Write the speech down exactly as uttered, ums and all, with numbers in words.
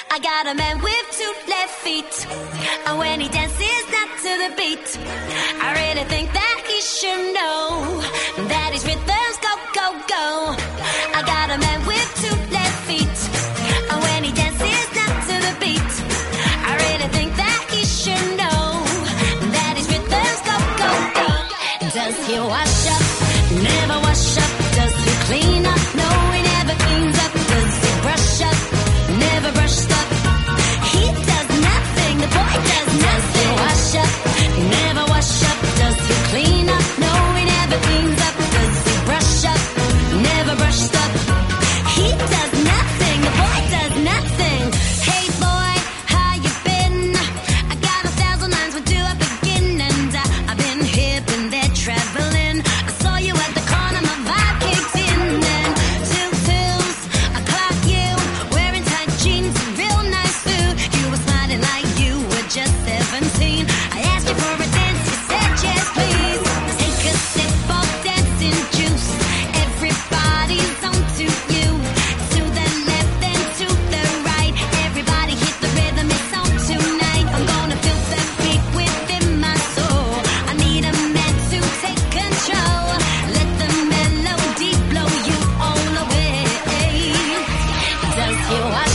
I got a man with two left feet, and when he dances not to the beat, I really think that he should know that his rhythms go, go, go. I got a man with two left feet, and when he dances not to the beat, I really think that he should know that his rhythms go, go, go. Does he wash up? Never wash up. Does he clean up? No, he never cleans up. Does he brush up? Never brushed up. He does nothing. The boy does nothing. Does he wash up? Never wash up. Does he clean up? No, he never cleans up. Does he brush up? Never brushed up. He does nothing. The boy does nothing. Hey boy, how you been? I got a thousand lines. Where do I begin? And I, I've been here, been there, traveling. I saw you at the corner, my vibe kicked in. Then two pills, I clocked you wearing tight jeans, real nice food. You were smiling like you were just seventeen. I asked you for a dance, you said yes please. Take a sip of dancing juice. Everybody's on to you. To the left and to the right. Everybody hit the rhythm, it's on tonight. I'm gonna feel the beat within my soul. I need a man to take control. Let the melody blow you all away. Does he